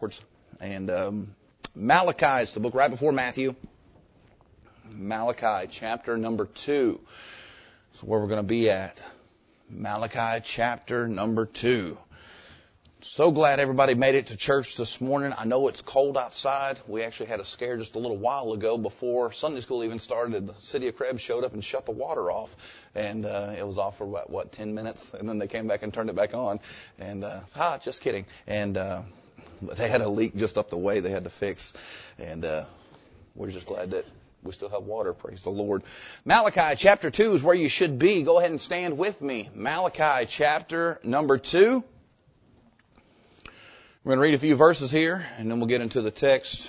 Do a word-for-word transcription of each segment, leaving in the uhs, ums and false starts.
backwards. And um, Malachi is the book right before Matthew. Malachi chapter number two is where we're going to be at. Malachi chapter number two. So glad everybody made it to church this morning. I know it's cold outside. We actually had a scare just a little while ago before Sunday school even started. The city of Krebs showed up and shut the water off. And uh, it was off for, what, what, ten minutes? And then they came back and turned it back on. And, uh, ah, just kidding. And uh, they had a leak just up the way they had to fix. And uh, we're just glad that we still have water. Praise the Lord. Malachi chapter two is where you should be. Go ahead and stand with me. Malachi chapter number two. We're going to read a few verses here, and then we'll get into the text.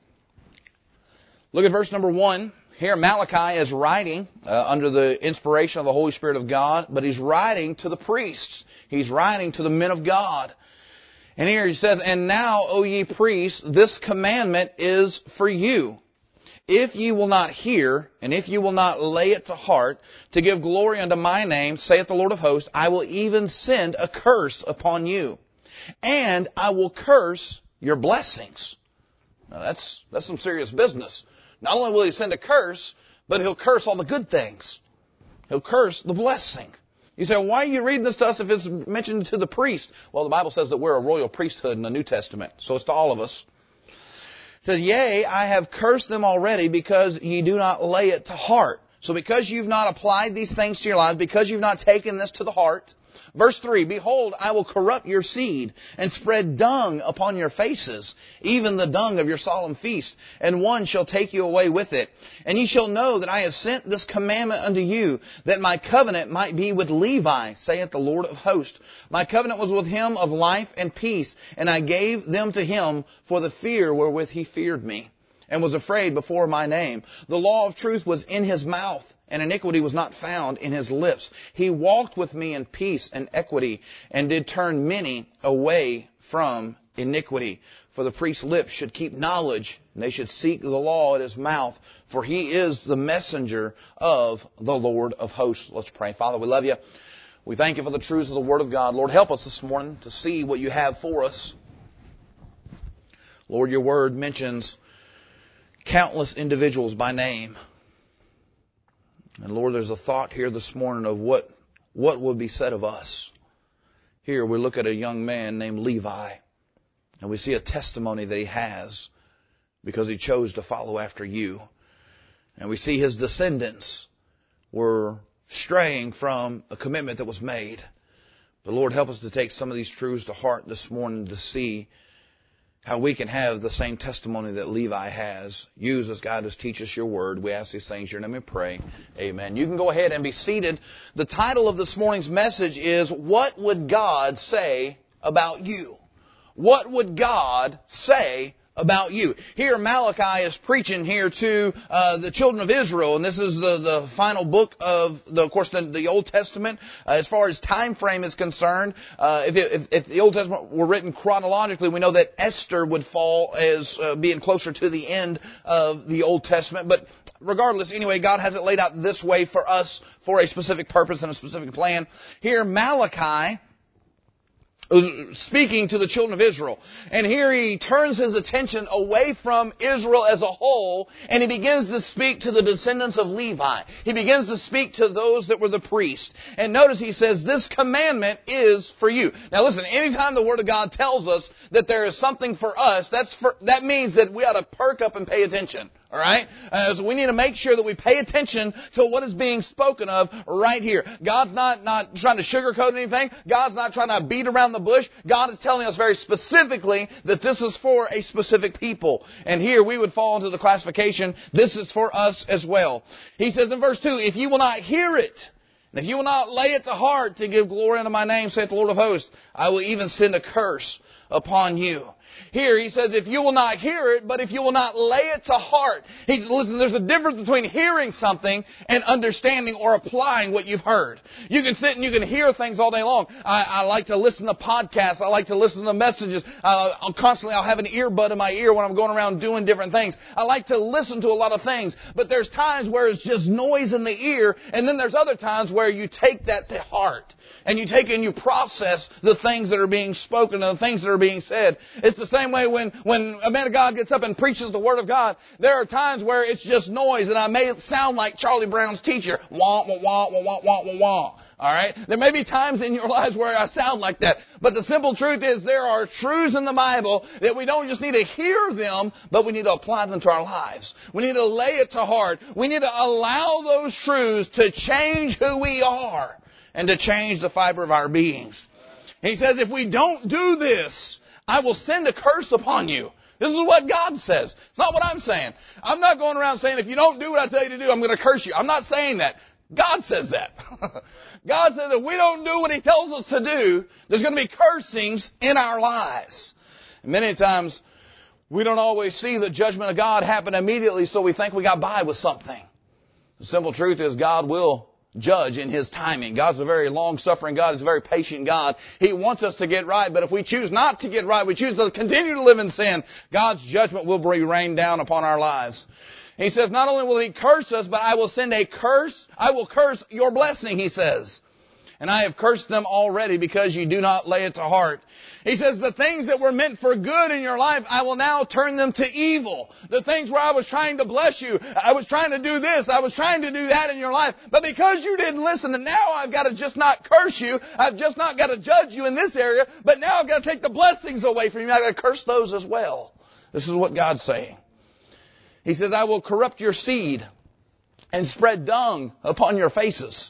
Look at verse number one. Here Malachi is writing uh, under the inspiration of the Holy Spirit of God, but he's writing to the priests. He's writing to the men of God. And here he says, "And now, O ye priests, this commandment is for you. If ye will not hear, and if ye will not lay it to heart, to give glory unto my name, saith the Lord of hosts, I will even send a curse upon you. And I will curse your blessings." Now that's, that's some serious business. Not only will he send a curse, but he'll curse all the good things. He'll curse the blessing. You say, why are you reading this to us if it's mentioned to the priest? Well, the Bible says that we're a royal priesthood in the New Testament, so it's to all of us. It says, "Yea, I have cursed them already because ye do not lay it to heart." So because you've not applied these things to your lives, because you've not taken this to the heart. Verse three, "Behold, I will corrupt your seed and spread dung upon your faces, even the dung of your solemn feast, and one shall take you away with it. And ye shall know that I have sent this commandment unto you, that my covenant might be with Levi, saith the Lord of hosts. My covenant was with him of life and peace, and I gave them to him for the fear wherewith he feared me, and was afraid before my name. The law of truth was in his mouth, and iniquity was not found in his lips. He walked with me in peace and equity, and did turn many away from iniquity. For the priest's lips should keep knowledge, and they should seek the law at his mouth, for he is the messenger of the Lord of hosts." Let's pray. Father, we love you. We thank you for the truths of the Word of God. Lord, help us this morning to see what you have for us. Lord, your Word mentions countless individuals by name. And Lord, there's a thought here this morning of what, what would be said of us. Here we look at a young man named Levi, and we see a testimony that he has because he chose to follow after you. And we see his descendants were straying from a commitment that was made. But Lord, help us to take some of these truths to heart this morning to see how we can have the same testimony that Levi has. Use us, God, to teach us your word. We ask these things in your name and pray. Amen. You can go ahead and be seated. The title of this morning's message is, "What Would God Say About You?" What would God say about you? Here Malachi is preaching here to uh, the children of Israel, and this is the, the final book of, the, of course, the, the Old Testament. Uh, as far as time frame is concerned, uh, if, it, if, if the Old Testament were written chronologically, we know that Esther would fall as uh, being closer to the end of the Old Testament. But regardless, anyway, God has it laid out this way for us for a specific purpose and a specific plan. Here Malachi speaking to the children of Israel. And here he turns his attention away from Israel as a whole, and he begins to speak to the descendants of Levi. He begins to speak to those that were the priests. And notice he says, this commandment is for you. Now listen, anytime the Word of God tells us that there is something for us, that's for, that means that we ought to perk up and pay attention. All right? Uh, so we need to make sure that we pay attention to what is being spoken of right here. God's not, not trying to sugarcoat anything. God's not trying to beat around the bush. God is telling us very specifically that this is for a specific people. And here we would fall into the classification, this is for us as well. He says in verse two, if you will not hear it, and if you will not lay it to heart to give glory unto my name, saith the Lord of hosts, I will even send a curse upon you. Here he says, if you will not hear it, but if you will not lay it to heart. He's, listen, there's a difference between hearing something and understanding or applying what you've heard. You can sit and you can hear things all day long. I, I like to listen to podcasts. I like to listen to messages. Uh, I'll constantly, I'll have an earbud in my ear when I'm going around doing different things. I like to listen to a lot of things. But there's times where it's just noise in the ear, and then there's other times where you take that to heart. and you take and you process the things that are being spoken and the things that are being said. It's the same way when, when a man of God gets up and preaches the Word of God. There are times where it's just noise, and I may sound like Charlie Brown's teacher. Wah, wah, wah, wah, wah, wah, wah, wah. All right? There may be times in your lives where I sound like that. But the simple truth is there are truths in the Bible that we don't just need to hear them, but we need to apply them to our lives. We need to lay it to heart. We need to allow those truths to change who we are and to change the fiber of our beings. He says, if we don't do this, I will send a curse upon you. This is what God says. It's not what I'm saying. I'm not going around saying, if you don't do what I tell you to do, I'm going to curse you. I'm not saying that. God says that. God says if we don't do what He tells us to do, there's going to be cursings in our lives. And many times, we don't always see the judgment of God happen immediately, so we think we got by with something. The simple truth is God will judge in His timing. God's a very long-suffering God. He's a very patient God. He wants us to get right, but if we choose not to get right, we choose to continue to live in sin, God's judgment will be rained down upon our lives. He says, not only will He curse us, but I will send a curse. I will curse your blessing, He says. And I have cursed them already because you do not lay it to heart. He says, the things that were meant for good in your life, I will now turn them to evil. The things where I was trying to bless you, I was trying to do this, I was trying to do that in your life. But because you didn't listen, and now I've got to just not curse you, I've just not got to judge you in this area, but now I've got to take the blessings away from you. I've got to curse those as well. This is what God's saying. He says, I will corrupt your seed and spread dung upon your faces.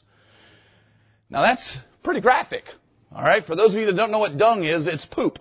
Now that's pretty graphic. All right. For those of you that don't know what dung is, it's poop.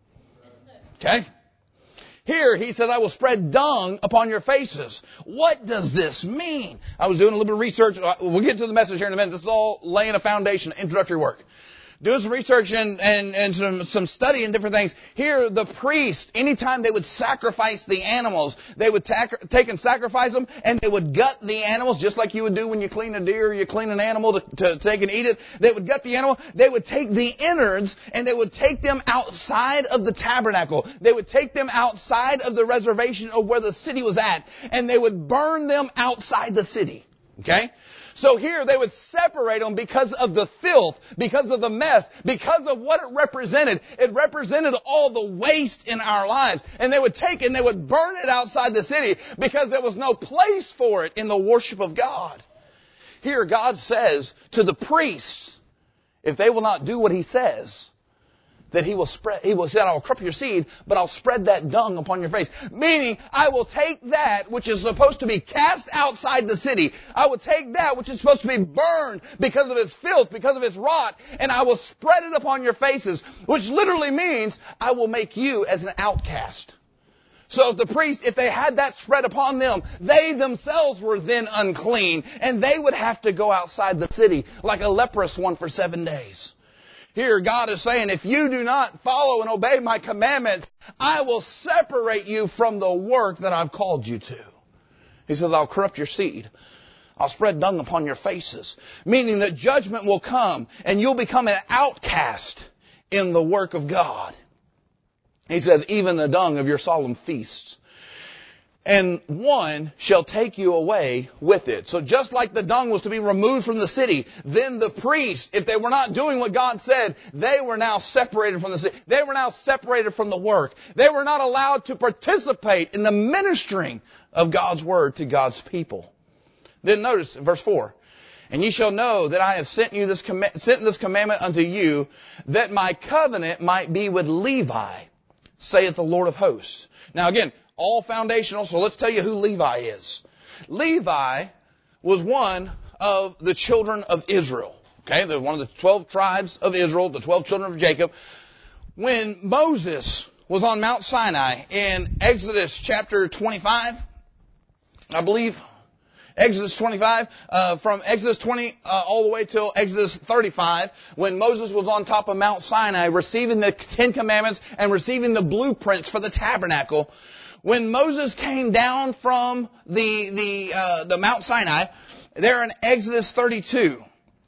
Okay. Here he says, I will spread dung upon your faces. What does this mean? I was doing a little bit of research. We'll get to the message here in a minute. This is all laying a foundation, introductory work. Doing some research and, and, and some, some study and different things. Here, the priest, anytime they would sacrifice the animals, they would tack, take and sacrifice them, and they would gut the animals, just like you would do when you clean a deer or you clean an animal to, to take and eat it. They would gut the animal. They would take the innards, and they would take them outside of the tabernacle. They would take them outside of the reservation of where the city was at, and they would burn them outside the city. Okay? So here they would separate them because of the filth, because of the mess, because of what it represented. It represented all the waste in our lives. And they would take it and they would burn it outside the city because there was no place for it in the worship of God. Here God says to the priests, if they will not do what He says, that He will spread, He will say, I will corrupt your seed, but I'll spread that dung upon your face. Meaning, I will take that which is supposed to be cast outside the city. I will take that which is supposed to be burned because of its filth, because of its rot, and I will spread it upon your faces, which literally means I will make you as an outcast. So if the priest, if they had that spread upon them, they themselves were then unclean, and they would have to go outside the city like a leprous one for seven days. Here God is saying, if you do not follow and obey my commandments, I will separate you from the work that I've called you to. He says, I'll corrupt your seed. I'll spread dung upon your faces. Meaning that judgment will come and you'll become an outcast in the work of God. He says, even the dung of your solemn feasts. And one shall take you away with it. So just like the dung was to be removed from the city, then the priest, if they were not doing what God said, they were now separated from the city. They were now separated from the work. They were not allowed to participate in the ministering of God's word to God's people. Then notice verse four. And ye shall know that I have sent you this com- sent this commandment unto you, that my covenant might be with Levi, saith the Lord of hosts. Now again, all foundational, so let's tell you who Levi is. Levi was one of the children of Israel. Okay, they're one of the twelve tribes of Israel, the twelve children of Jacob. When Moses was on Mount Sinai in Exodus chapter twenty-five, I believe, Exodus twenty-five, uh, from Exodus twenty uh, all the way till Exodus thirty-five, when Moses was on top of Mount Sinai receiving the Ten Commandments and receiving the blueprints for the tabernacle. When Moses came down from the the uh, the Mount Sinai, there in Exodus thirty-two,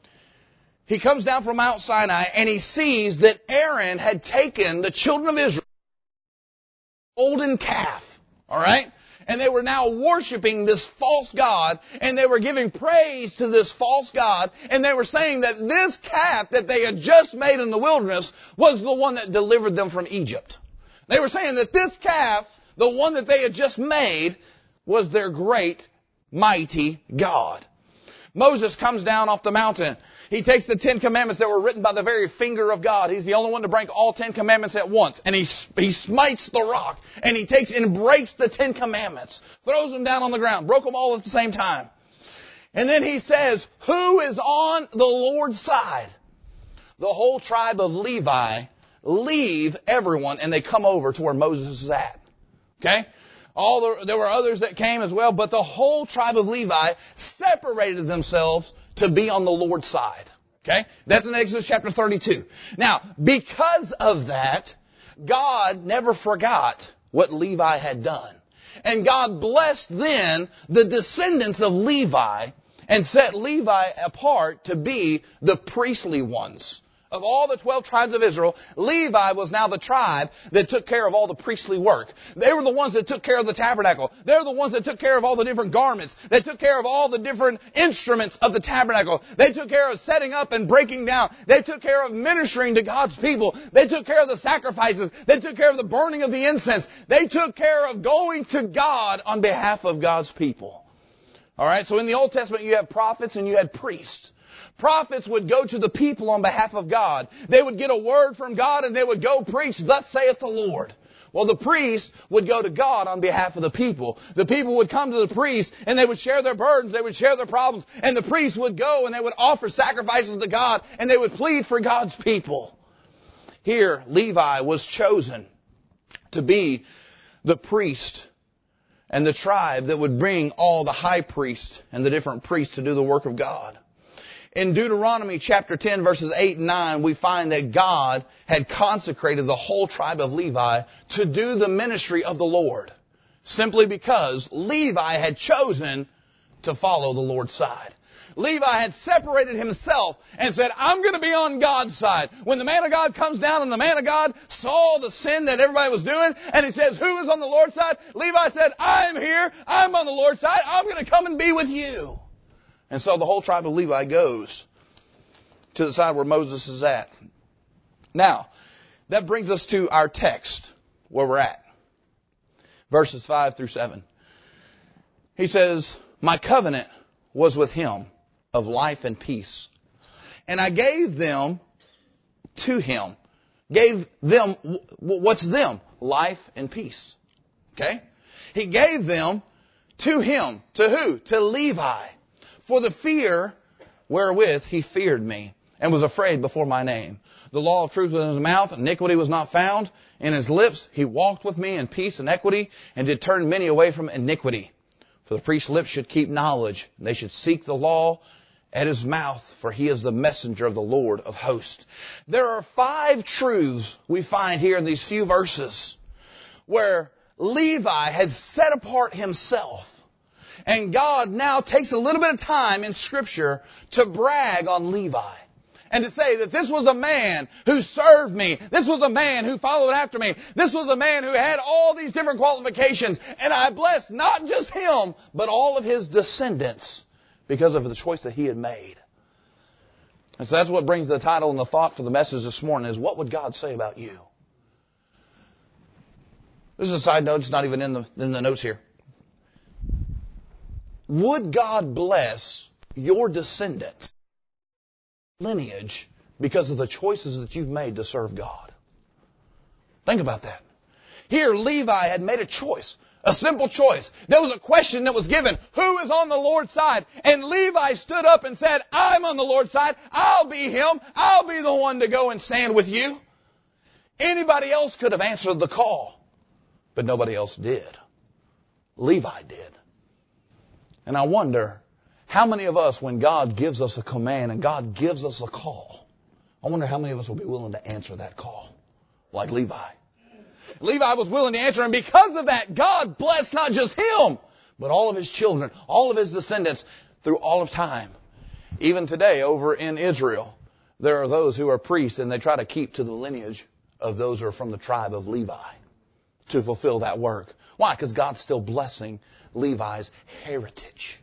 he comes down from Mount Sinai and he sees that Aaron had taken the children of Israel, golden calf, all right, And they were now worshiping this false god, and they were giving praise to this false god, and they were saying that this calf that they had just made in the wilderness was the one that delivered them from Egypt. They were saying that this calf, the one that they had just made, was their great, mighty God. Moses comes down off the mountain. He takes the Ten Commandments that were written by the very finger of God. He's the only one to break all Ten Commandments at once. And he, he smites the rock. And he takes and breaks the Ten Commandments. Throws them down on the ground. Broke them all at the same time. And then he says, who is on the Lord's side? The whole tribe of Levi leave everyone and they come over to where Moses is at. Okay? All the, there were others that came as well, but the whole tribe of Levi separated themselves to be on the Lord's side. Okay? That's in Exodus chapter thirty-two. Now, because of that, God never forgot what Levi had done. And God blessed then the descendants of Levi and set Levi apart to be the priestly ones. Of all the twelve tribes of Israel, Levi was now the tribe that took care of all the priestly work. They were the ones that took care of the tabernacle. They were the ones that took care of all the different garments. They took care of all the different instruments of the tabernacle. They took care of setting up and breaking down. They took care of ministering to God's people. They took care of the sacrifices. They took care of the burning of the incense. They took care of going to God on behalf of God's people. All right, so in the Old Testament you have prophets and you had priests. Prophets would go to the people on behalf of God. They would get a word from God and they would go preach, thus saith the Lord. Well, the priest would go to God on behalf of the people. The people would come to the priest and they would share their burdens, they would share their problems, and the priest would go and they would offer sacrifices to God and they would plead for God's people. Here, Levi was chosen to be the priest and the tribe that would bring all the high priests and the different priests to do the work of God. In Deuteronomy chapter ten, verses eight and nine, we find that God had consecrated the whole tribe of Levi to do the ministry of the Lord, simply because Levi had chosen to follow the Lord's side. Levi had separated himself and said, I'm going to be on God's side. When the man of God comes down and the man of God saw the sin that everybody was doing, and he says, who is on the Lord's side? Levi said, I'm here. I'm on the Lord's side. I'm going to come and be with you. And so the whole tribe of Levi goes to the side where Moses is at. Now, that brings us to our text, where we're at. Verses five through seven. He says, my covenant was with him of life and peace. And I gave them to him. Gave them, what's them? Life and peace. Okay? He gave them to him. To who? To Levi. For the fear wherewith he feared me, and was afraid before my name. The law of truth was in his mouth, iniquity was not found in his lips. He walked with me in peace and equity, and did turn many away from iniquity. For the priest's lips should keep knowledge, and they should seek the law at his mouth, for he is the messenger of the Lord of hosts. There are five truths we find here in these few verses, where Levi had set apart himself. And God now takes a little bit of time in Scripture to brag on Levi. And to say that this was a man who served me. This was a man who followed after me. This was a man who had all these different qualifications. And I blessed not just him, but all of his descendants because of the choice that he had made. And so that's what brings the title and the thought for the message this morning is, what would God say about you? This is a side note. It's not even in the, in the notes here. Would God bless your descendants, lineage, because of the choices that you've made to serve God? Think about that. Here, Levi had made a choice, a simple choice. There was a question that was given, who is on the Lord's side? And Levi stood up and said, I'm on the Lord's side. I'll be him. I'll be the one to go and stand with you. Anybody else could have answered the call, but nobody else did. Levi did. And I wonder, how many of us, when God gives us a command and God gives us a call, I wonder how many of us will be willing to answer that call, like Levi. Levi was willing to answer, and because of that, God blessed not just him, but all of his children, all of his descendants through all of time. Even today, over in Israel, there are those who are priests, and they try to keep to the lineage of those who are from the tribe of Levi to fulfill that work. Why? Because God's still blessing Levi's heritage.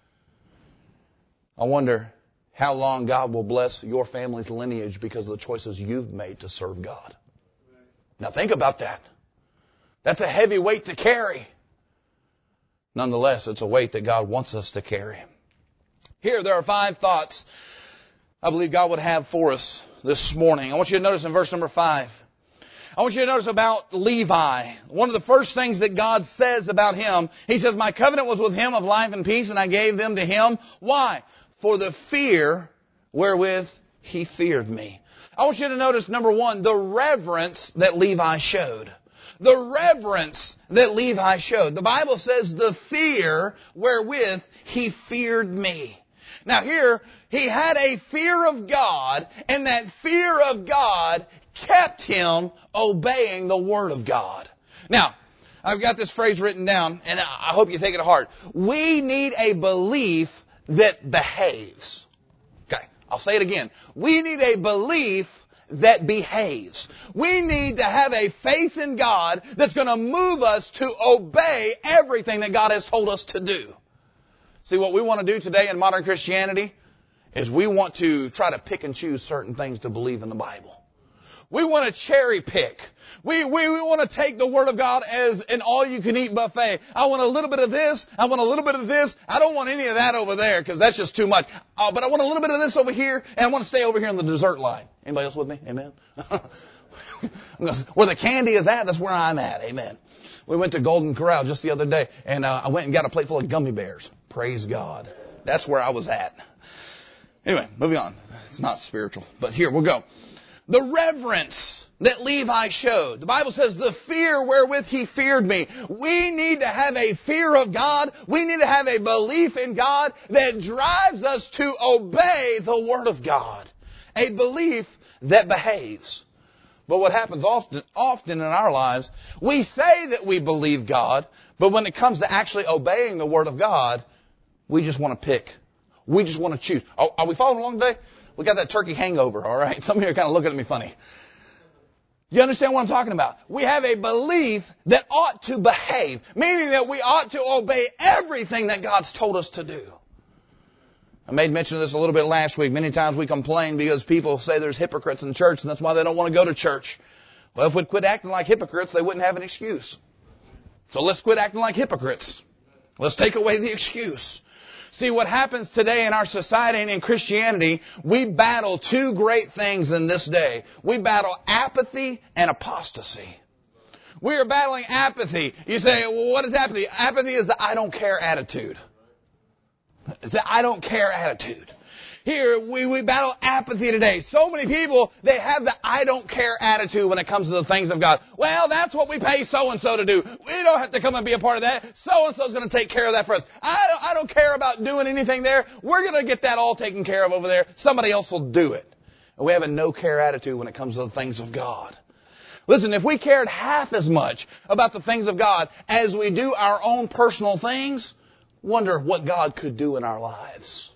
I wonder how long God will bless your family's lineage because of the choices you've made to serve God. Now think about that. That's a heavy weight to carry. Nonetheless, it's a weight that God wants us to carry. Here, there are five thoughts I believe God would have for us this morning. I want you to notice in verse number five. I want you to notice about Levi. One of the first things that God says about him, He says, my covenant was with him of life and peace, and I gave them to him. Why? For the fear wherewith he feared me. I want you to notice, number one, the reverence that Levi showed. The reverence that Levi showed. The Bible says the fear wherewith he feared me. Now here, he had a fear of God, and that fear of God kept him obeying the Word of God. Now, I've got this phrase written down, and I hope you take it to heart. We need a belief that behaves. Okay, I'll say it again. We need a belief that behaves. We need to have a faith in God that's going to move us to obey everything that God has told us to do. See, what we want to do today in modern Christianity is we want to try to pick and choose certain things to believe in the Bible. We want to cherry pick. We, we, we want to take the Word of God as an all-you-can-eat buffet. I want a little bit of this. I want a little bit of this. I don't want any of that over there because that's just too much. Uh, but I want a little bit of this over here, and I want to stay over here on the dessert line. Anybody else with me? Amen? Where the candy is at, that's where I'm at. Amen. We went to Golden Corral just the other day, and uh, I went and got a plate full of gummy bears. Praise God. That's where I was at. Anyway, moving on. It's not spiritual, but here we'll go. The reverence that Levi showed. The Bible says the fear wherewith he feared me. We need to have a fear of God. We need to have a belief in God that drives us to obey the Word of God. A belief that behaves. But what happens often, often in our lives, we say that we believe God, but when it comes to actually obeying the Word of God, we just want to pick. We just want to choose. Oh, are we following along today? We got that turkey hangover, all right? Some of you are kind of looking at me funny. You understand what I'm talking about? We have a belief that ought to behave, meaning that we ought to obey everything that God's told us to do. I made mention of this a little bit last week. Many times we complain because people say there's hypocrites in church, and that's why they don't want to go to church. Well, if we'd quit acting like hypocrites, they wouldn't have an excuse. So let's quit acting like hypocrites. Let's take away the excuse. See, what happens today in our society and in Christianity, we battle two great things in this day. We battle apathy and apostasy. We are battling apathy. You say, well, what is apathy? Apathy is the I don't care attitude. It's the I don't care attitude. Here, we, we battle apathy today. So many people, they have the I don't care attitude when it comes to the things of God. Well, that's what we pay so-and-so to do. We don't have to come and be a part of that. So-and-so's going to take care of that for us. I don't, I don't care about doing anything there. We're going to get that all taken care of over there. Somebody else will do it. And we have a no-care attitude when it comes to the things of God. Listen, if we cared half as much about the things of God as we do our own personal things, wonder what God could do in our lives.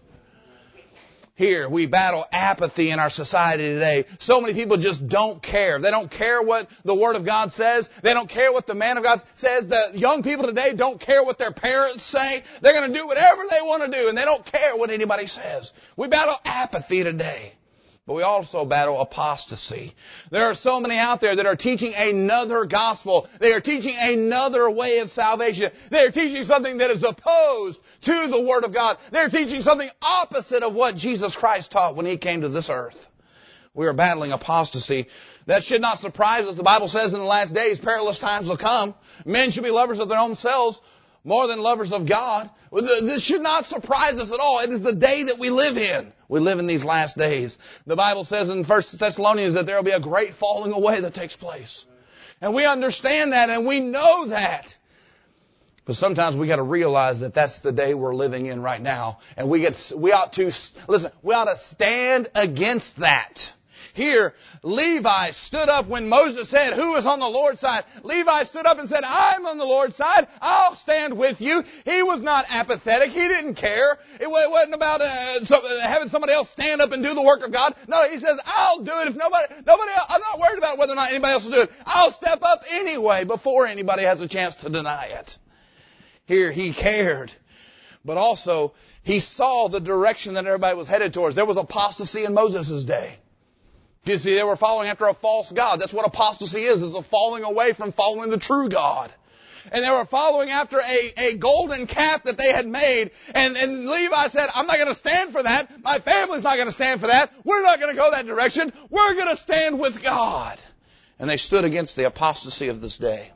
Here, we battle apathy in our society today. So many people just don't care. They don't care what the Word of God says. They don't care what the man of God says. The young people today don't care what their parents say. They're going to do whatever they want to do, and they don't care what anybody says. We battle apathy today. But we also battle apostasy. There are so many out there that are teaching another gospel. They are teaching another way of salvation. They are teaching something that is opposed to the Word of God. They're teaching something opposite of what Jesus Christ taught when He came to this earth. We are battling apostasy. That should not surprise us. The Bible says in the last days, perilous times will come. Men should be lovers of their own selves more than lovers of God. This should not surprise us at all. It is the day that we live in. We live in these last days. The Bible says in First Thessalonians that there will be a great falling away that takes place. And we understand that and we know that. But sometimes we got to realize that that's the day we're living in right now. And we get, we ought to, listen, we ought to stand against that. Here, Levi stood up when Moses said, who is on the Lord's side? Levi stood up and said, I'm on the Lord's side. I'll stand with you. He was not apathetic. He didn't care. It wasn't about uh, so, uh, having somebody else stand up and do the work of God. No, he says, I'll do it. If nobody, nobody else, I'm not worried about whether or not anybody else will do it. I'll step up anyway before anybody has a chance to deny it. Here, he cared. But also, he saw the direction that everybody was headed towards. There was apostasy in Moses' day. You see, they were following after a false god. That's what apostasy is, is a falling away from following the true God. And they were following after a, a golden calf that they had made. And, and Levi said, I'm not going to stand for that. My family's not going to stand for that. We're not going to go that direction. We're going to stand with God. And they stood against the apostasy of this day.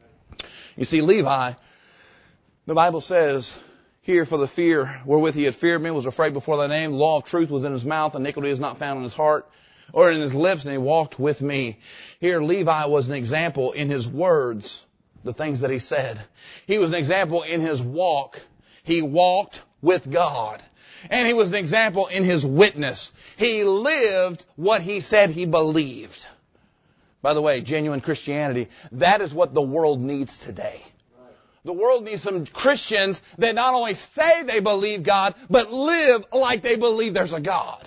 You see, Levi, the Bible says, here, for the fear wherewith he had feared me, was afraid before thy name. The law of truth was in his mouth. Iniquity is not found in his heart or in his lips, and he walked with me. Here, Levi was an example in his words, the things that he said. He was an example in his walk. He walked with God. And he was an example in his witness. He lived what he said he believed. By the way, genuine Christianity, that is what the world needs today. The world needs some Christians that not only say they believe God, but live like they believe there's a God.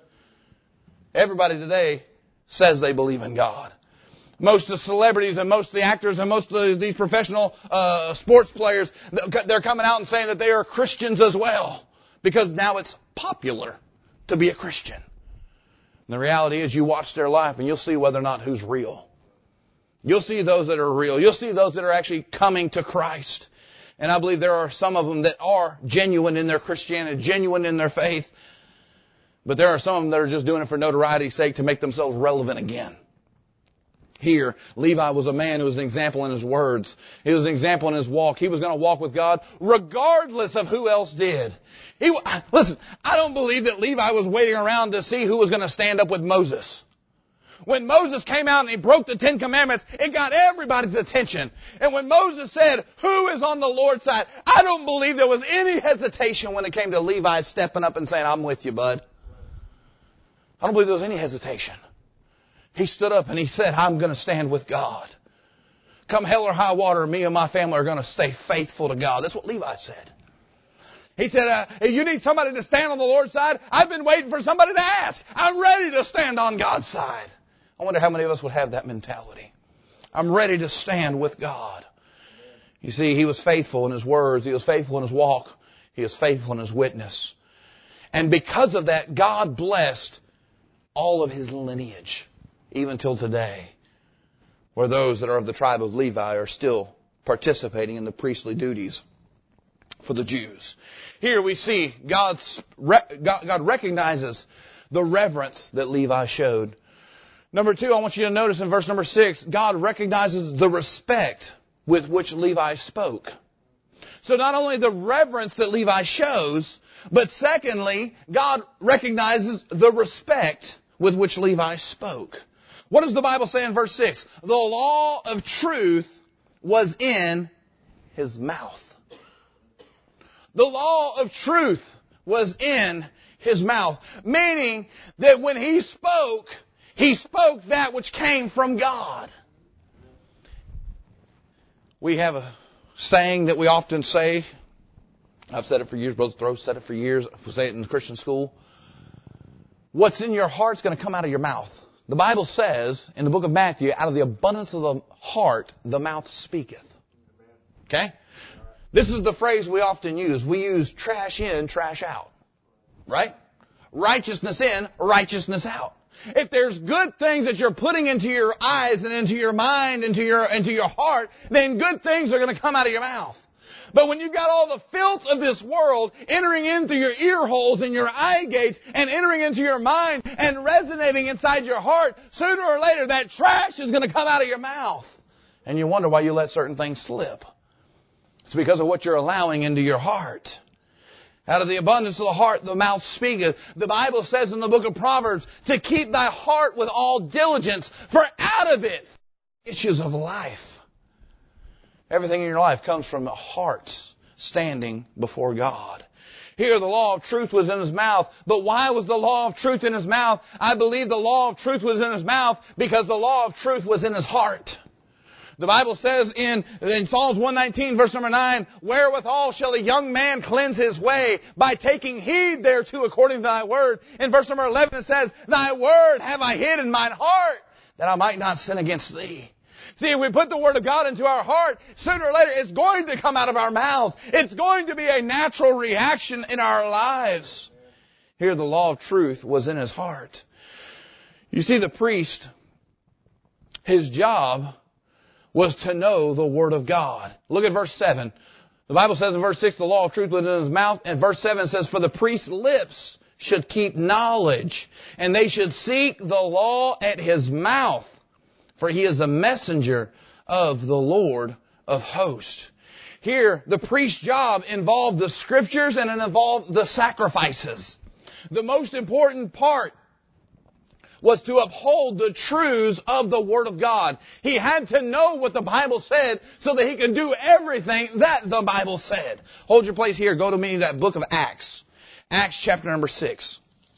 Everybody today says they believe in God. Most of the celebrities and most of the actors and most of these professional uh, sports players, they're coming out and saying that they are Christians as well. Because now it's popular to be a Christian. And the reality is you watch their life and you'll see whether or not who's real. You'll see those that are real. You'll see those that are actually coming to Christ. And I believe there are some of them that are genuine in their Christianity, genuine in their faith. But there are some of them that are just doing it for notoriety's sake to make themselves relevant again. Here, Levi was a man who was an example in his words. He was an example in his walk. He was going to walk with God regardless of who else did. He, listen, I don't believe that Levi was waiting around to see who was going to stand up with Moses. When Moses came out and he broke the Ten Commandments, it got everybody's attention. And when Moses said, who is on the Lord's side? I don't believe there was any hesitation when it came to Levi stepping up and saying, I'm with you, bud. I don't believe there was any hesitation. He stood up and he said, I'm going to stand with God. Come hell or high water, me and my family are going to stay faithful to God. That's what Levi said. He said, uh, if you need somebody to stand on the Lord's side, I've been waiting for somebody to ask. I'm ready to stand on God's side. I wonder how many of us would have that mentality. I'm ready to stand with God. You see, he was faithful in his words. He was faithful in his walk. He was faithful in his witness. And because of that, God blessed all of his lineage, even till today, where those that are of the tribe of Levi are still participating in the priestly duties for the Jews. Here we see God's, God recognizes the reverence that Levi showed. Number two, I want you to notice in verse number six, God recognizes the respect with which Levi spoke. So not only the reverence that Levi shows, but secondly, God recognizes the respect with which Levi spoke. What does the Bible say in verse six? The law of truth was in his mouth. The law of truth was in his mouth. Meaning that when he spoke, he spoke that which came from God. We have a saying that we often say. I've said it for years. Brother Throw said it for years. We say it in the Christian school. What's in your heart's going to come out of your mouth. The Bible says in the book of Matthew, out of the abundance of the heart, the mouth speaketh. Okay? This is the phrase we often use. We use trash in, trash out. Right? Righteousness in, righteousness out. If there's good things that you're putting into your eyes and into your mind, into your, into your heart, then good things are going to come out of your mouth. But when you've got all the filth of this world entering into your ear holes and your eye gates and entering into your mind and resonating inside your heart, sooner or later that trash is going to come out of your mouth. And you wonder why you let certain things slip. It's because of what you're allowing into your heart. Out of the abundance of the heart, the mouth speaketh. The Bible says in the book of Proverbs, to keep thy heart with all diligence, for out of it issues of life. Everything in your life comes from a heart standing before God. Here, the law of truth was in his mouth. But why was the law of truth in his mouth? I believe the law of truth was in his mouth because the law of truth was in his heart. The Bible says in, in Psalms one nineteen, verse number nine, wherewithal shall a young man cleanse his way? By taking heed thereto according to thy word. In verse number eleven it says, thy word have I hid in mine heart, that I might not sin against thee. See, if we put the Word of God into our heart, sooner or later it's going to come out of our mouths. It's going to be a natural reaction in our lives. Here the law of truth was in his heart. You see, the priest, his job was to know the Word of God. Look at verse seven. The Bible says in verse six, the law of truth was in his mouth. And verse seven says, for the priest's lips should keep knowledge, and they should seek the law at his mouth. For he is a messenger of the Lord of hosts. Here, the priest's job involved the scriptures and it involved the sacrifices. The most important part was to uphold the truths of the Word of God. He had to know what the Bible said so that he could do everything that the Bible said. Hold your place here. Go to me to that book of Acts. Acts chapter number six.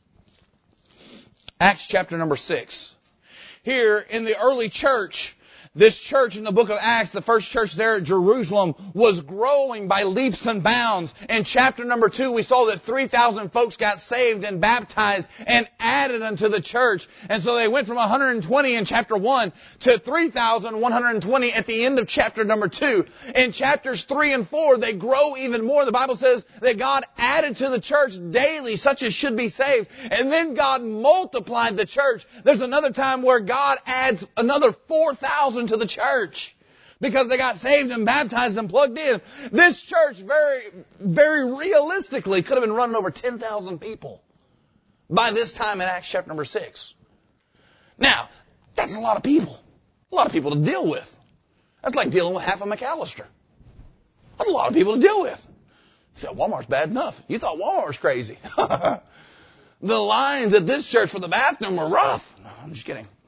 Acts chapter number six. Here in the early church, this church in the book of Acts, the first church there at Jerusalem, was growing by leaps and bounds. In chapter number two, we saw that three thousand folks got saved and baptized and added unto the church. And so they went from one hundred twenty in chapter one to three thousand one hundred twenty at the end of chapter number two. In chapters three and four, they grow even more. The Bible says that God added to the church daily such as should be saved. And then God multiplied the church. There's another time where God adds another four thousand to the church because they got saved and baptized and plugged in. This church very, very realistically could have been running over ten thousand people by this time in Acts chapter number six. Now, that's a lot of people. A lot of people to deal with. That's like dealing with half of McAllister. That's a lot of people to deal with. You said, Walmart's bad enough. You thought Walmart was crazy. The lines at this church for the bathroom were rough. No, I'm just kidding.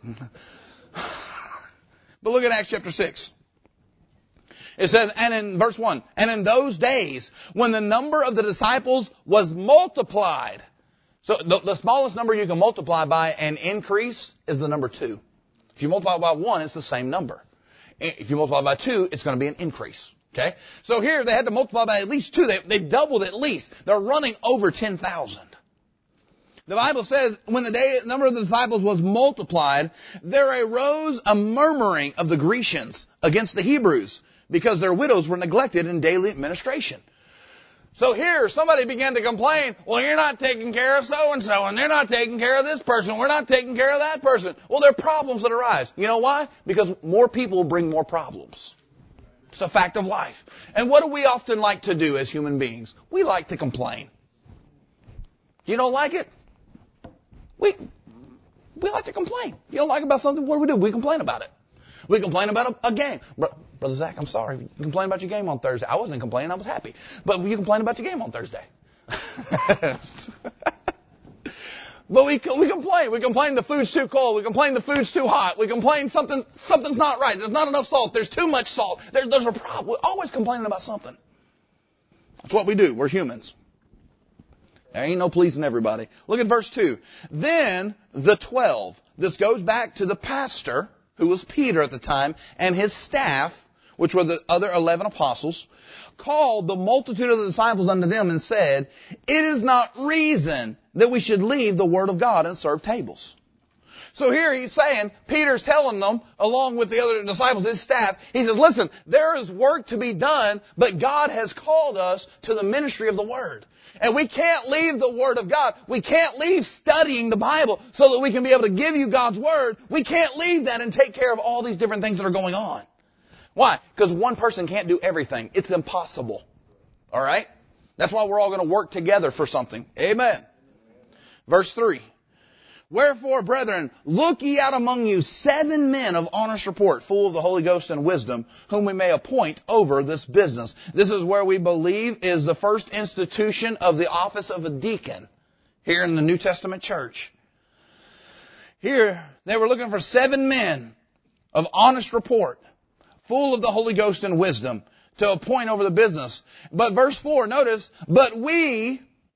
But look at Acts chapter six. It says, and in verse one, and in those days, when the number of the disciples was multiplied. So the, the smallest number you can multiply by and increase is the number two. If you multiply by one, it's the same number. If you multiply by two, it's going to be an increase. Okay? So here they had to multiply by at least two. They, they doubled at least. They're running over ten thousand. The Bible says, when the day, number of the disciples was multiplied, there arose a murmuring of the Grecians against the Hebrews, because their widows were neglected in daily administration. So here, somebody began to complain, well, you're not taking care of so-and-so, and they're not taking care of this person, we're not taking care of that person. Well, there are problems that arise. You know why? Because more people bring more problems. It's a fact of life. And what do we often like to do as human beings? We like to complain. You don't like it? We we like to complain. If you don't like about something, what do we do? We complain about it. We complain about a, a game. Bro, Brother Zach, I'm sorry. You complained about your game on Thursday. I wasn't complaining. I was happy. But you complained about your game on Thursday. But we we complain. We complain the food's too cold. We complain the food's too hot. We complain something something's not right. There's not enough salt. There's too much salt. There, there's a problem. We're always complaining about something. That's what we do. We're humans. There ain't no pleasing everybody. Look at verse two. Then the twelve. This goes back to the pastor, who was Peter at the time, and his staff, which were the other eleven apostles, called the multitude of the disciples unto them and said, it is not reason that we should leave the word of God and serve tables. So here he's saying, Peter's telling them, along with the other disciples, his staff, he says, listen, there is work to be done, but God has called us to the ministry of the Word. And we can't leave the Word of God. We can't leave studying the Bible so that we can be able to give you God's Word. We can't leave that and take care of all these different things that are going on. Why? Because one person can't do everything. It's impossible. All right? That's why we're all going to work together for something. Amen. Verse three. Wherefore, brethren, look ye out among you seven men of honest report, full of the Holy Ghost and wisdom, whom we may appoint over this business. This is where we believe is the first institution of the office of a deacon here in the New Testament church. Here, they were looking for seven men of honest report, full of the Holy Ghost and wisdom, to appoint over the business. But verse four, notice, but we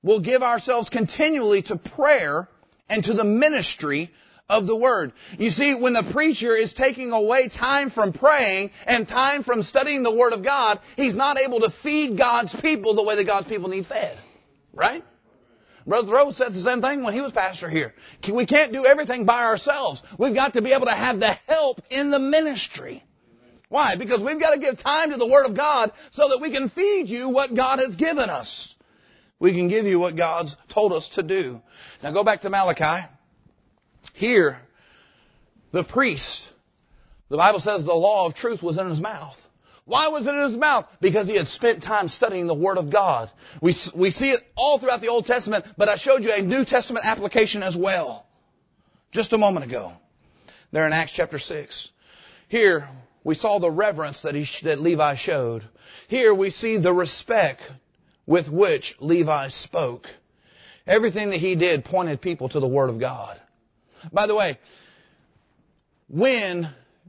will give ourselves continually to prayer and to the ministry of the Word. You see, when the preacher is taking away time from praying and time from studying the Word of God, he's not able to feed God's people the way that God's people need fed. Right? Brother Thoreau said the same thing when he was pastor here. We can't do everything by ourselves. We've got to be able to have the help in the ministry. Why? Because we've got to give time to the Word of God so that we can feed you what God has given us. We can give you what God's told us to do. Now go back to Malachi. Here, the priest, the Bible says the law of truth was in his mouth. Why was it in his mouth? Because he had spent time studying the Word of God. We, we see it all throughout the Old Testament, but I showed you a New Testament application as well. Just a moment ago. There in Acts chapter six. Here, we saw the reverence that, he, that Levi showed. Here, we see the respect with which Levi spoke. Everything that he did pointed people to the Word of God. By the way, when,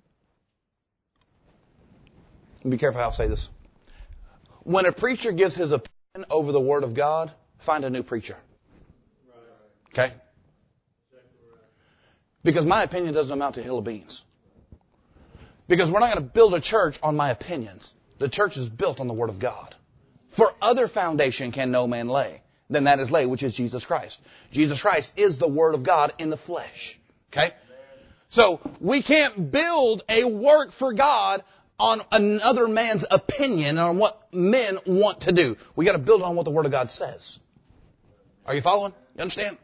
be careful how I say this. When a preacher gives his opinion over the Word of God, find a new preacher. Okay? Because my opinion doesn't amount to a hill of beans. Because we're not going to build a church on my opinions. The church is built on the Word of God. For other foundation can no man lay than that is laid, which is Jesus Christ. Jesus Christ is the Word of God in the flesh. Okay? So we can't build a work for God on another man's opinion on what men want to do. We got to build on what the Word of God says. Are you following? You understand?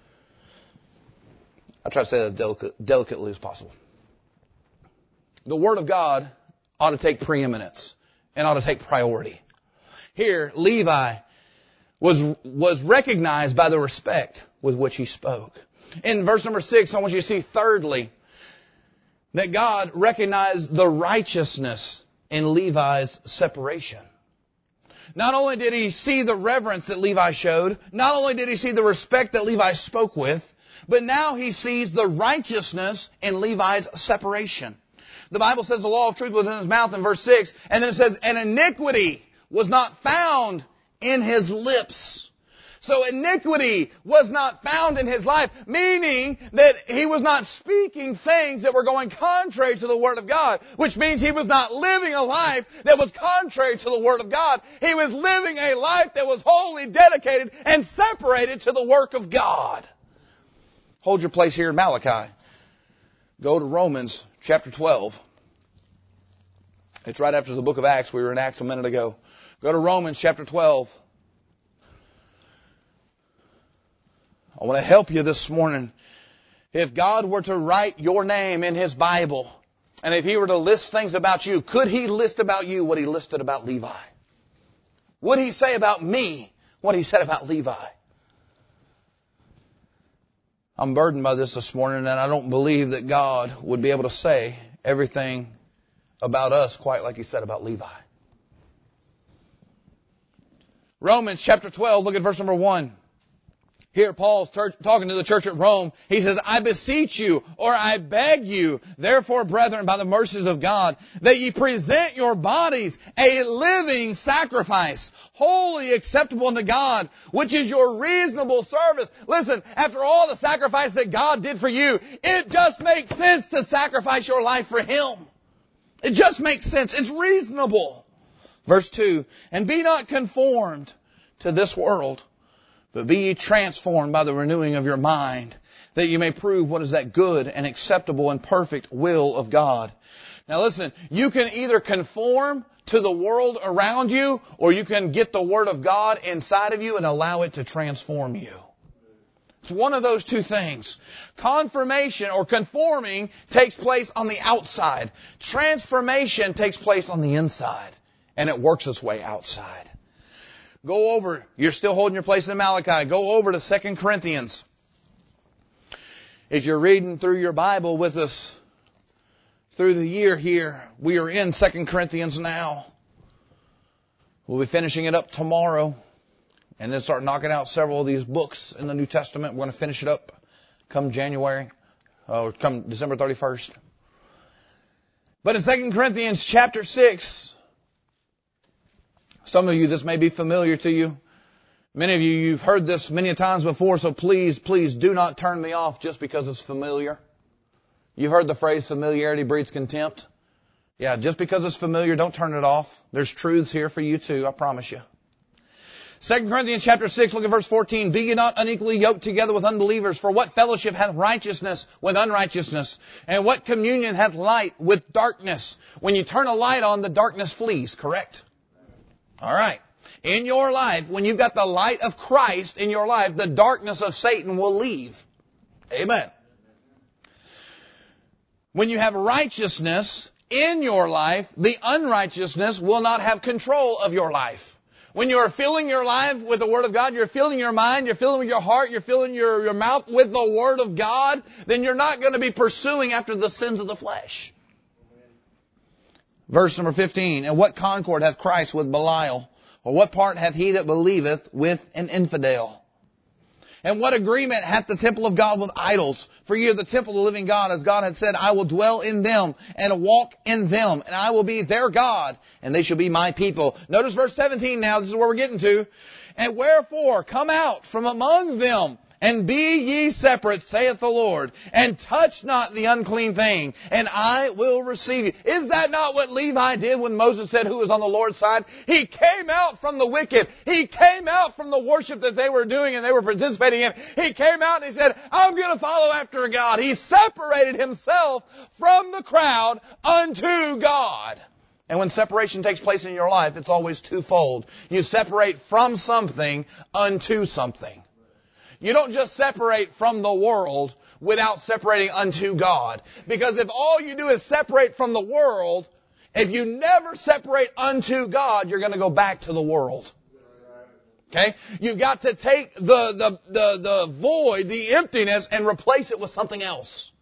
I try to say that as delicate, delicately as possible. The Word of God ought to take preeminence and ought to take priority. Here, Levi was, was recognized by the respect with which he spoke. In verse number six, I want you to see thirdly, that God recognized the righteousness in Levi's separation. Not only did he see the reverence that Levi showed, not only did he see the respect that Levi spoke with, but now he sees the righteousness in Levi's separation. The Bible says the law of truth was in his mouth in verse six, and then it says, and iniquity was not found in his lips. So iniquity was not found in his life, meaning that he was not speaking things that were going contrary to the Word of God, which means he was not living a life that was contrary to the Word of God. He was living a life that was wholly dedicated and separated to the work of God. Hold your place here in Malachi. Go to Romans chapter twelve. It's right after the book of Acts. We were in Acts a minute ago. Go to Romans chapter twelve. I want to help you this morning. If God were to write your name in His Bible, and if He were to list things about you, could He list about you what He listed about Levi? Would He say about me what He said about Levi? I'm burdened by this this morning, and I don't believe that God would be able to say everything about us quite like He said about Levi. Romans chapter twelve, look at verse number one. Here Paul's talking to the church at Rome. He says, I beseech you, or I beg you, therefore, brethren, by the mercies of God, that ye present your bodies a living sacrifice, wholly acceptable unto God, which is your reasonable service. Listen, after all the sacrifice that God did for you, it just makes sense to sacrifice your life for Him. It just makes sense. It's reasonable. Verse two, and be not conformed to this world, but be ye transformed by the renewing of your mind, that you may prove what is that good and acceptable and perfect will of God. Now listen, you can either conform to the world around you, or you can get the Word of God inside of you and allow it to transform you. It's one of those two things. Confirmation or conforming takes place on the outside. Transformation takes place on the inside, and it works its way outside. Go over, you're still holding your place in Malachi, go over to Second Corinthians. If you're reading through your Bible with us through the year here, we are in Second Corinthians now. We'll be finishing it up tomorrow and then start knocking out several of these books in the New Testament. We're going to finish it up come January, or come December thirty-first. But in Second Corinthians chapter six, some of you, this may be familiar to you. Many of you, you've heard this many times before, so please, please do not turn me off just because it's familiar. You've heard the phrase, familiarity breeds contempt. Yeah, just because it's familiar, don't turn it off. There's truths here for you too, I promise you. Second Corinthians chapter six, look at verse fourteen. Be ye not unequally yoked together with unbelievers, for what fellowship hath righteousness with unrighteousness? And what communion hath light with darkness? When you turn a light on, the darkness flees, correct? All right. In your life, when you've got the light of Christ in your life, the darkness of Satan will leave. Amen. When you have righteousness in your life, the unrighteousness will not have control of your life. When you're filling your life with the Word of God, you're filling your mind, you're filling your heart, you're filling your, your mouth with the Word of God, then you're not going to be pursuing after the sins of the flesh. Verse number fifteen, and what concord hath Christ with Belial? Or what part hath he that believeth with an infidel? And what agreement hath the temple of God with idols? For ye are the temple of the living God, as God had said, I will dwell in them and walk in them, and I will be their God, and they shall be my people. Notice verse seventeen now, this is where we're getting to. And wherefore come out from among them, and be ye separate, saith the Lord, and touch not the unclean thing, and I will receive you. Is that not what Levi did when Moses said who was on the Lord's side? He came out from the wicked. He came out from the worship that they were doing and they were participating in. He came out and he said, I'm going to follow after God. He separated himself from the crowd unto God. And when separation takes place in your life, it's always twofold. You separate from something unto something. You don't just separate from the world without separating unto God. Because if all you do is separate from the world, if you never separate unto God, you're going to go back to the world. Okay? You've got to take the, the, the, the void, the emptiness, and replace it with something else.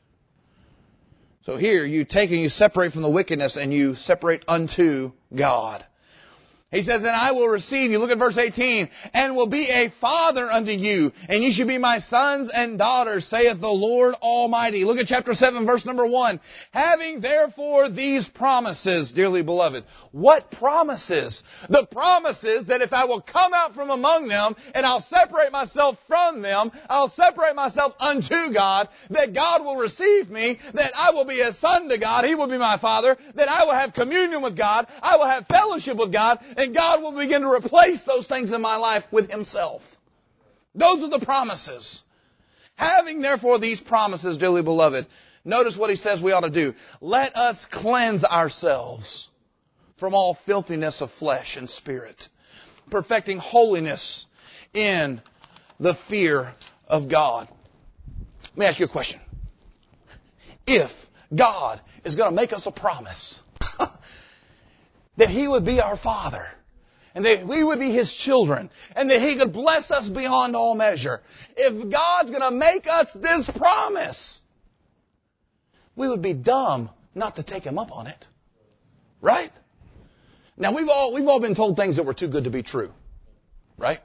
So here, you take and you separate from the wickedness and you separate unto God. He says, and I will receive you. Look at verse eighteen. And will be a father unto you, and you shall be my sons and daughters, saith the Lord Almighty. Look at chapter seven, verse number one. Having therefore these promises, dearly beloved. What promises? The promises that if I will come out from among them, and I'll separate myself from them, I'll separate myself unto God, that God will receive me, that I will be a son to God, He will be my father, that I will have communion with God, I will have fellowship with God, and God will begin to replace those things in my life with Himself. Those are the promises. Having therefore these promises, dearly beloved, notice what he says we ought to do. Let us cleanse ourselves from all filthiness of flesh and spirit, perfecting holiness in the fear of God. Let me ask you a question. If God is going to make us a promise that He would be our Father, and that we would be His children, and that He could bless us beyond all measure. If God's going to make us this promise, we would be dumb not to take Him up on it. Right? Now, we've all, we've all been told things that were too good to be true. Right?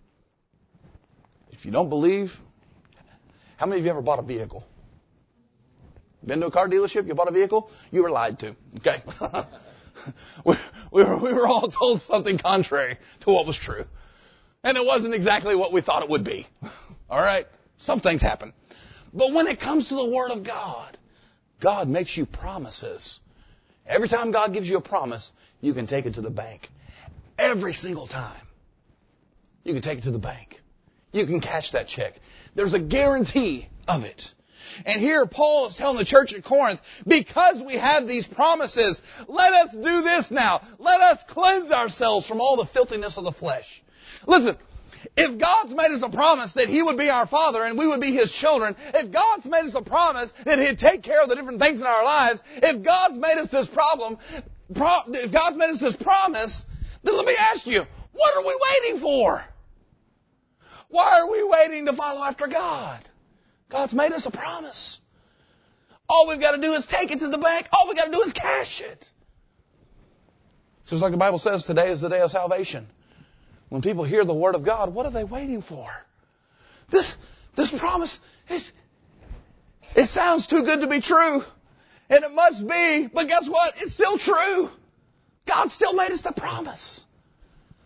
If you don't believe, how many of you ever bought a vehicle? Been to a car dealership? You bought a vehicle? You were lied to. Okay? We, we, were, we were all told something contrary to what was true. And it wasn't exactly what we thought it would be. All right? Some things happen. But when it comes to the Word of God, God makes you promises. Every time God gives you a promise, you can take it to the bank. Every single time. You can take it to the bank. You can cash that check. There's a guarantee of it. And here Paul is telling the church at Corinth, because we have these promises, let us do this now. Let us cleanse ourselves from all the filthiness of the flesh. Listen, if God's made us a promise that He would be our Father and we would be His children, if God's made us a promise that He'd take care of the different things in our lives, if God's made us this problem, if God's made us this promise, then let me ask you, what are we waiting for? Why are we waiting to follow after God? God's made us a promise. All we've got to do is take it to the bank. All we've got to do is cash it. Just like the Bible says, today is the day of salvation. When people hear the Word of God, what are they waiting for? This, this promise, is, it sounds too good to be true. And it must be, but guess what? It's still true. God still made us the promise.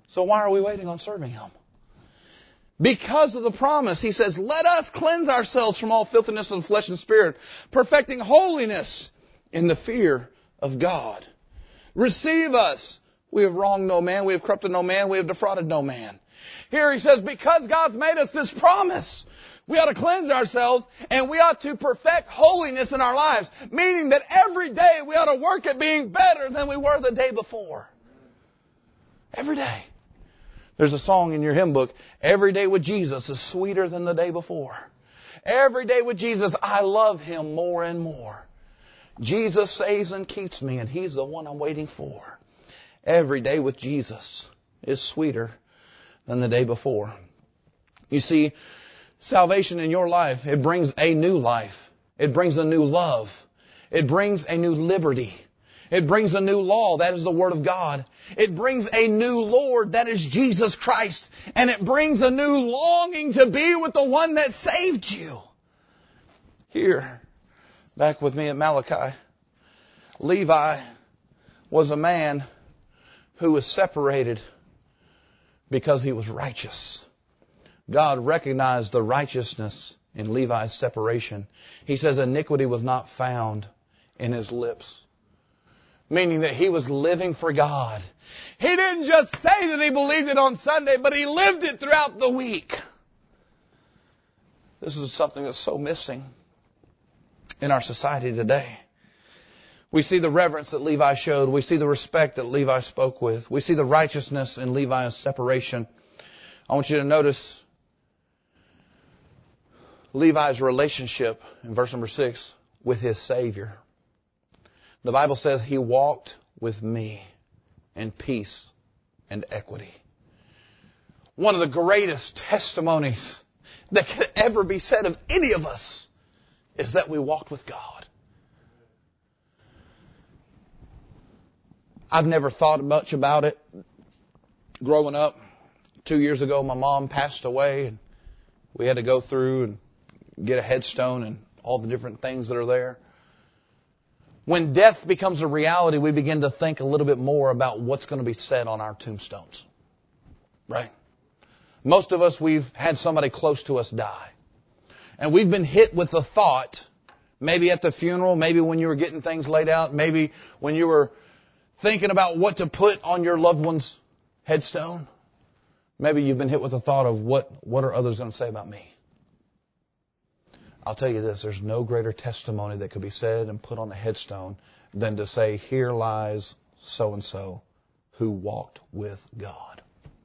So why are we waiting on serving Him? Because of the promise, He says, let us cleanse ourselves from all filthiness of the flesh and spirit, perfecting holiness in the fear of God. Receive us. We have wronged no man. We have corrupted no man. We have defrauded no man. Here He says, because God's made us this promise, we ought to cleanse ourselves and we ought to perfect holiness in our lives. Meaning that every day we ought to work at being better than we were the day before. Every day. There's a song in your hymn book, every day with Jesus is sweeter than the day before. Every day with Jesus, I love Him more and more. Jesus saves and keeps me, and He's the one I'm waiting for. Every day with Jesus is sweeter than the day before. You see, salvation in your life, it brings a new life. It brings a new love. It brings a new liberty. It brings a new law. That is the Word of God. It brings a new Lord. That is Jesus Christ. And it brings a new longing to be with the one that saved you. Here, back with me at Malachi, Levi was a man who was separated because he was righteous. God recognized the righteousness in Levi's separation. He says iniquity was not found in his lips. Meaning that he was living for God. He didn't just say that he believed it on Sunday, but he lived it throughout the week. This is something that's so missing in our society today. We see the reverence that Levi showed. We see the respect that Levi spoke with. We see the righteousness in Levi's separation. I want you to notice Levi's relationship in verse number six with his Savior. The Bible says he walked with me in peace and equity. One of the greatest testimonies that could ever be said of any of us is that we walked with God. I've never thought much about it. Growing up, two years ago, my mom passed away, and we had to go through and get a headstone and all the different things that are there. When death becomes a reality, we begin to think a little bit more about what's going to be said on our tombstones. Right? Most of us, we've had somebody close to us die. And we've been hit with the thought, maybe at the funeral, maybe when you were getting things laid out, maybe when you were thinking about what to put on your loved one's headstone. Maybe you've been hit with the thought of what, what are others going to say about me? I'll tell you this, there's no greater testimony that could be said and put on a headstone than to say, here lies so-and-so who walked with God.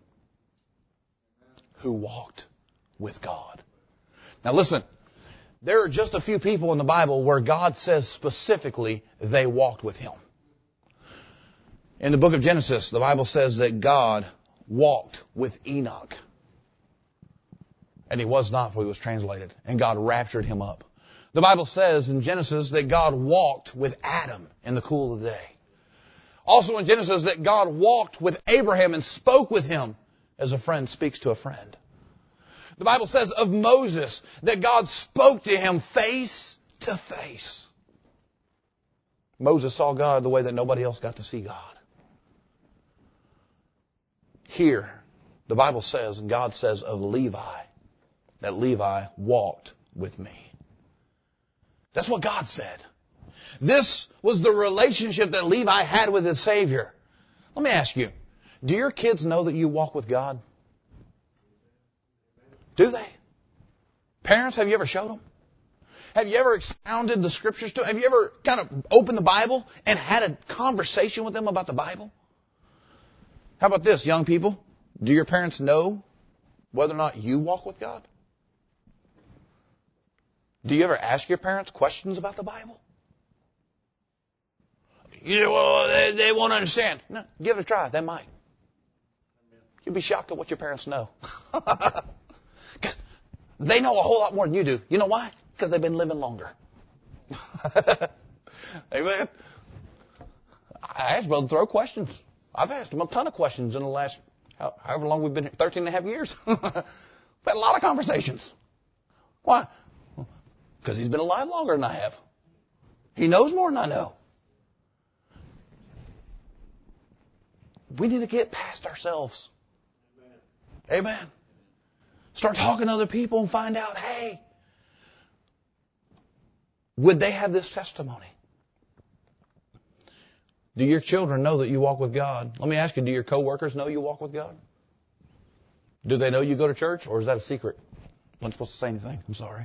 Who walked with God. Now listen, there are just a few people in the Bible where God says specifically they walked with Him. In the book of Genesis, the Bible says that God walked with Enoch. And he was not, for he was translated. And God raptured him up. The Bible says in Genesis that God walked with Adam in the cool of the day. Also in Genesis that God walked with Abraham and spoke with him as a friend speaks to a friend. The Bible says of Moses that God spoke to him face to face. Moses saw God the way that nobody else got to see God. Here, the Bible says, and God says of Levi, that Levi walked with me. That's what God said. This was the relationship that Levi had with his Savior. Let me ask you, do your kids know that you walk with God? Do they? Parents, have you ever showed them? Have you ever expounded the Scriptures to them? Have you ever kind of opened the Bible and had a conversation with them about the Bible? How about this, young people? Do your parents know whether or not you walk with God? Do you ever ask your parents questions about the Bible? Yeah, well, they, they won't understand. No, give it a try. They might. You'll be shocked at what your parents know. Because they know a whole lot more than you do. You know why? Because they've been living longer. Amen. I asked Brother Throw questions. I've asked him a ton of questions in the last, however long we've been here, thirteen and a half years. We've had a lot of conversations. Why? Because he's been alive longer than I have. He knows more than I know. We need to get past ourselves. Amen. Start talking to other people and find out, hey, would they have this testimony? Do your children know that you walk with God? Let me ask you, do your coworkers know you walk with God? Do they know you go to church, or is that a secret? I'm not supposed to say anything. I'm sorry.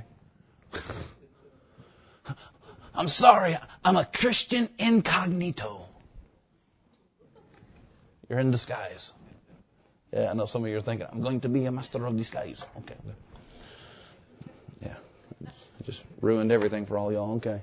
I'm sorry. I'm a Christian incognito. You're in disguise. Yeah, I know some of you are thinking, I'm going to be a master of disguise. Okay. Yeah. I just ruined everything for all y'all. Okay.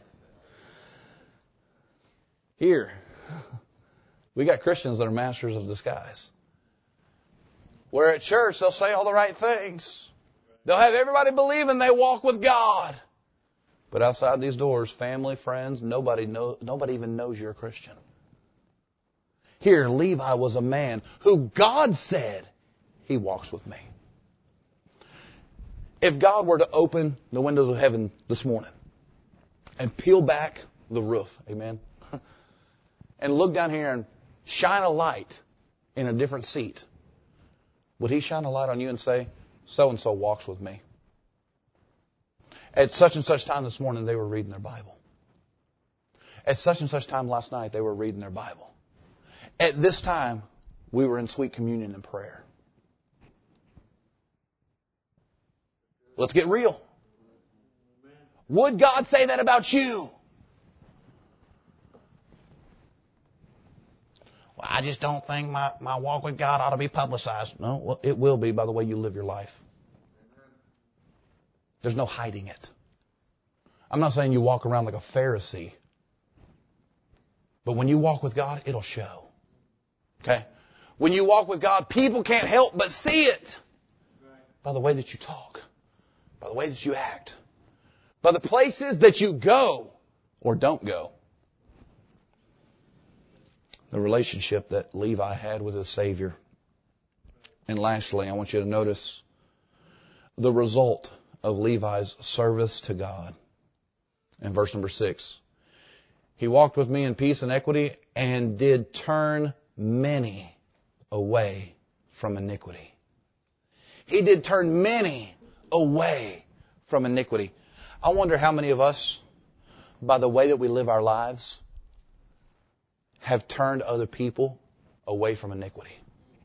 Here, we got Christians that are masters of disguise. Where at church, they'll say all the right things. They'll have everybody believing they walk with God. But outside these doors, family, friends, nobody know, nobody even knows you're a Christian. Here, Levi was a man who God said, he walks with me. If God were to open the windows of heaven this morning and peel back the roof, amen, and look down here and shine a light in a different seat, would he shine a light on you and say, so-and-so walks with me? At such and such time this morning, they were reading their Bible. At such and such time last night, they were reading their Bible. At this time, we were in sweet communion and prayer. Let's get real. Would God say that about you? Well, I just don't think my, my walk with God ought to be publicized. No, well, it will be by the way you live your life. There's no hiding it. I'm not saying you walk around like a Pharisee. But when you walk with God, it'll show. Okay? When you walk with God, people can't help but see it. By the way that you talk. By the way that you act. By the places that you go or don't go. The relationship that Levi had with his Savior. And lastly, I want you to notice the result of Levi's service to God. In verse number six. He walked with me in peace and equity and did turn many away from iniquity. He did turn many away from iniquity. I wonder how many of us, by the way that we live our lives, have turned other people away from iniquity.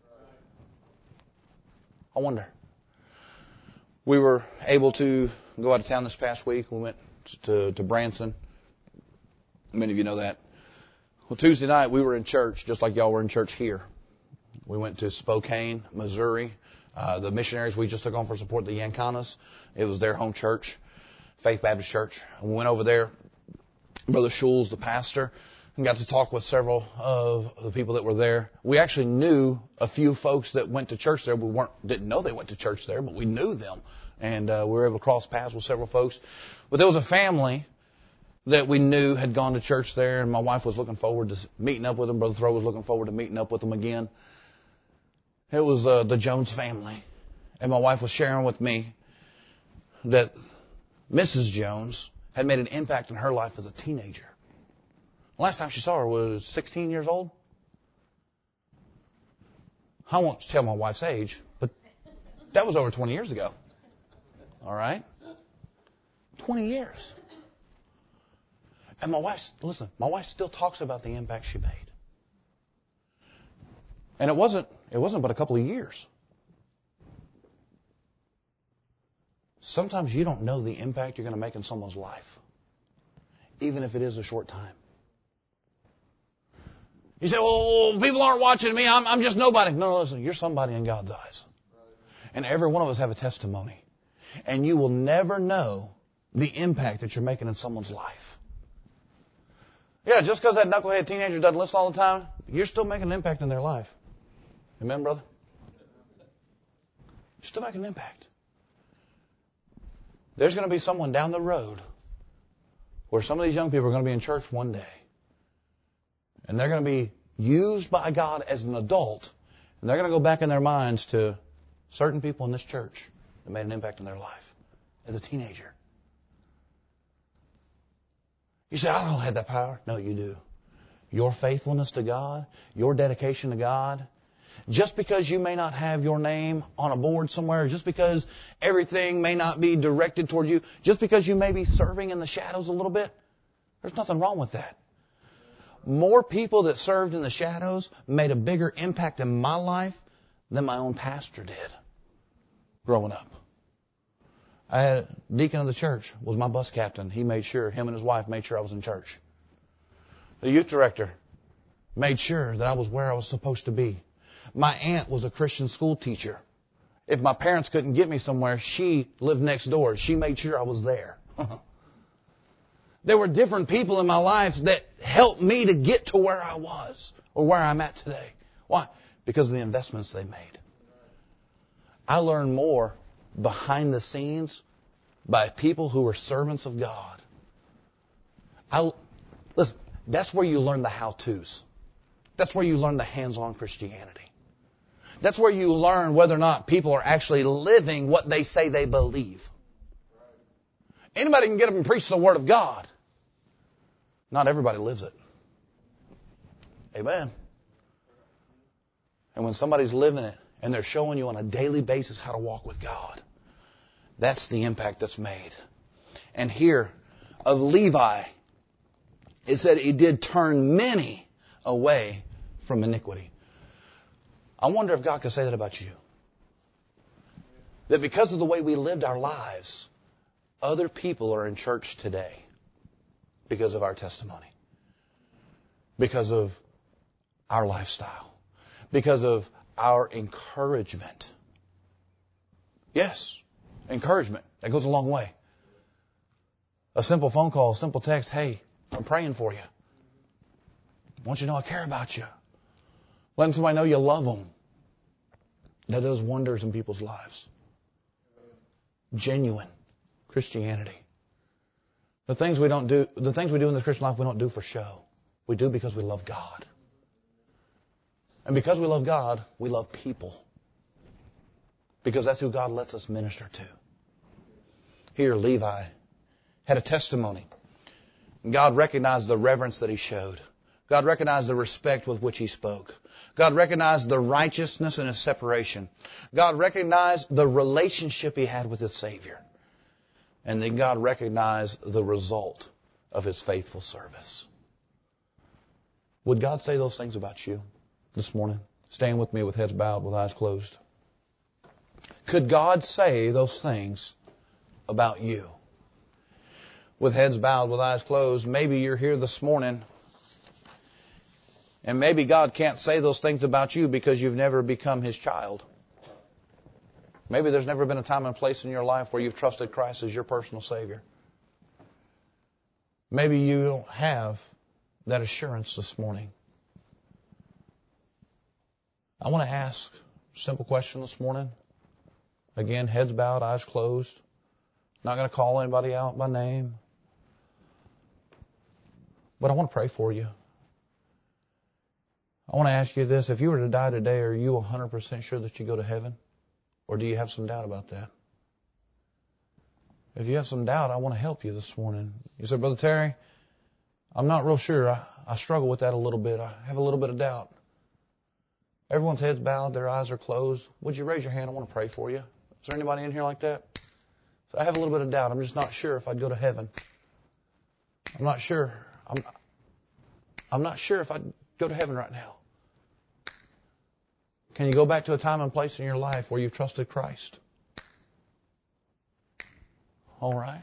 I wonder. We were able to go out of town this past week. We went to, to Branson. Many of you know that. Well, Tuesday night we were in church, just like y'all were in church here. We went to Spokane, Missouri. Uh, the missionaries we just took on for support, the Yankanas, it was their home church, Faith Baptist Church. And we went over there. Brother Schulz, the pastor, and got to talk with several of the people that were there. We actually knew a few folks that went to church there. We weren't didn't know they went to church there, but we knew them, and uh, we were able to cross paths with several folks. But there was a family that we knew had gone to church there, and my wife was looking forward to meeting up with them. Brother Throw was looking forward to meeting up with them again. It was uh, the Jones family, and my wife was sharing with me that Missus Jones had made an impact in her life as a teenager. Last time she saw her was sixteen years old. I won't tell my wife's age, but that was over twenty years ago. All right? twenty years. And my wife, listen, my wife still talks about the impact she made. And it wasn't, it wasn't but a couple of years. Sometimes you don't know the impact you're going to make in someone's life, even if it is a short time. You say, well, people aren't watching me. I'm, I'm just nobody. No, no, listen, you're somebody in God's eyes. And every one of us have a testimony. And you will never know the impact that you're making in someone's life. Yeah, just because that knucklehead teenager doesn't listen all the time, you're still making an impact in their life. Amen, brother? You're still making an impact. There's going to be someone down the road where some of these young people are going to be in church one day. And they're going to be used by God as an adult. And they're going to go back in their minds to certain people in this church that made an impact in their life as a teenager. You say, I don't have that power. No, you do. Your faithfulness to God, your dedication to God, Just because you may not have your name on a board somewhere, just because everything may not be directed toward you, just because you may be serving in the shadows a little bit, there's nothing wrong with that. More people that served in the shadows made a bigger impact in my life than my own pastor did growing up. I had a deacon of the church, was my bus captain. He made sure, him and his wife made sure I was in church. The youth director made sure that I was where I was supposed to be. My aunt was a Christian school teacher. If my parents couldn't get me somewhere, she lived next door. She made sure I was there. There were different people in my life that helped me to get to where I was or where I'm at today. Why? Because of the investments they made. I learned more behind the scenes by people who were servants of God. I, listen, that's where you learn the how-tos. That's where you learn the hands-on Christianity. That's where you learn whether or not people are actually living what they say they believe. Anybody can get up and preach the Word of God. Not everybody lives it. Amen. And when somebody's living it and they're showing you on a daily basis how to walk with God, that's the impact that's made. And here, of Levi, it said he did turn many away from iniquity. I wonder if God could say that about you. That because of the way we lived our lives, other people are in church today because of our testimony, because of our lifestyle, because of our encouragement. Yes, encouragement. That goes a long way. A simple phone call, a simple text, hey, I'm praying for you. I want you to know I care about you. Letting somebody know you love them. That does wonders in people's lives. Genuine Christianity. The things we don't do, the things we do in this Christian life, we don't do for show. We do because we love God. And because we love God, we love people. Because that's who God lets us minister to. Here, Levi had a testimony. God recognized the reverence that he showed. God recognized the respect with which he spoke. God recognized the righteousness and his separation. God recognized the relationship he had with his Savior. And then God recognized the result of his faithful service. Would God say those things about you this morning? Stand with me with heads bowed, with eyes closed. Could God say those things about you? With heads bowed, with eyes closed, maybe you're here this morning and maybe God can't say those things about you because you've never become his child. Maybe there's never been a time and place in your life where you've trusted Christ as your personal Savior. Maybe you don't have that assurance this morning. I want to ask a simple question this morning. Again, heads bowed, eyes closed. Not going to call anybody out by name. But I want to pray for you. I want to ask you this. If you were to die today, are you one hundred percent sure that you go to heaven? Or do you have some doubt about that? If you have some doubt, I want to help you this morning. You say, Brother Terry, I'm not real sure. I, I struggle with that a little bit. I have a little bit of doubt. Everyone's heads bowed, their eyes are closed. Would you raise your hand? I want to pray for you. Is there anybody in here like that? So I have a little bit of doubt. I'm just not sure if I'd go to heaven. I'm not sure. I'm, I'm not sure if I'd go to heaven right now. Can you go back to a time and place in your life where you've trusted Christ? All right.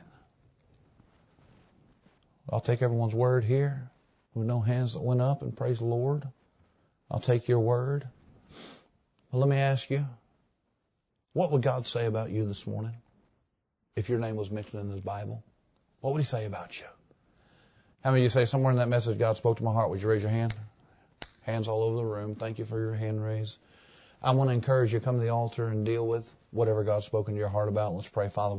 I'll take everyone's word here with no hands that went up, and praise the Lord. I'll take your word. But let me ask you, what would God say about you this morning if your name was mentioned in His Bible? What would He say about you? How many of you say somewhere in that message God spoke to my heart? Would you raise your hand? Hands all over the room. Thank you for your hand raise. I want to encourage you to come to the altar and deal with whatever God's spoken to your heart about. Let's pray, Father.